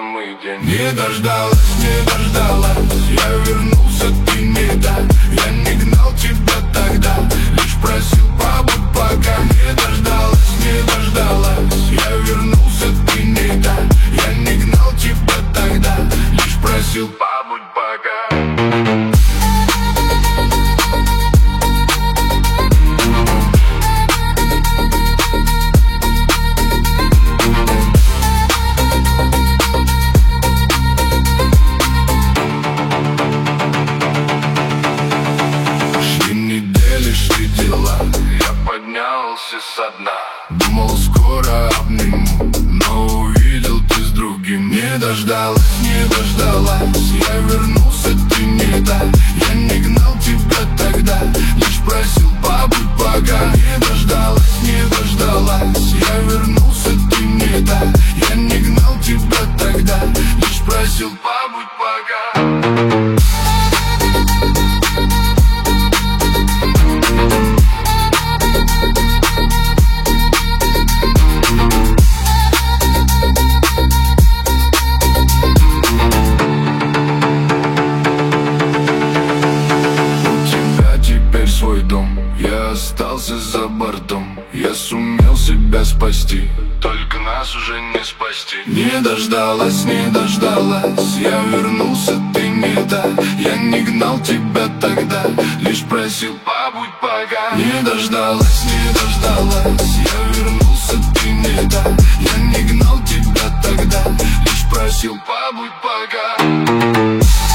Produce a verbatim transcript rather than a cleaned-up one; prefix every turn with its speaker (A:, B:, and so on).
A: самый день.
B: Не дождалась, не дождалась, я вернулся, ты не та. Я не гнал тебя тогда, лишь просил побудь пока. Не дождалась, не дождалась, я вернулся, ты не та. Я не гнал тебя тогда, лишь просил побудь пока.
A: Со дна.
B: Думал, скоро обниму, но увидел ты с другим. Не дождалась, не дождалась, я вернулся, ты не та. Я не гнал тебя тогда, лишь просил побудь пока. Не дождалась, не дождалась, я вернулся, ты не та. Я не гнал тебя тогда, лишь просил побудь пока. Свой дом, я остался за бортом. Я сумел себя спасти,
A: только нас уже не спасти.
B: Не дождалась, не дождалась, я вернулся, ты не та. Я не гнал тебя тогда, лишь просил побудь пока. Не дождалась, не дождалась, я вернулся, ты не та. Я не гнал тебя тогда, лишь просил побудь пока.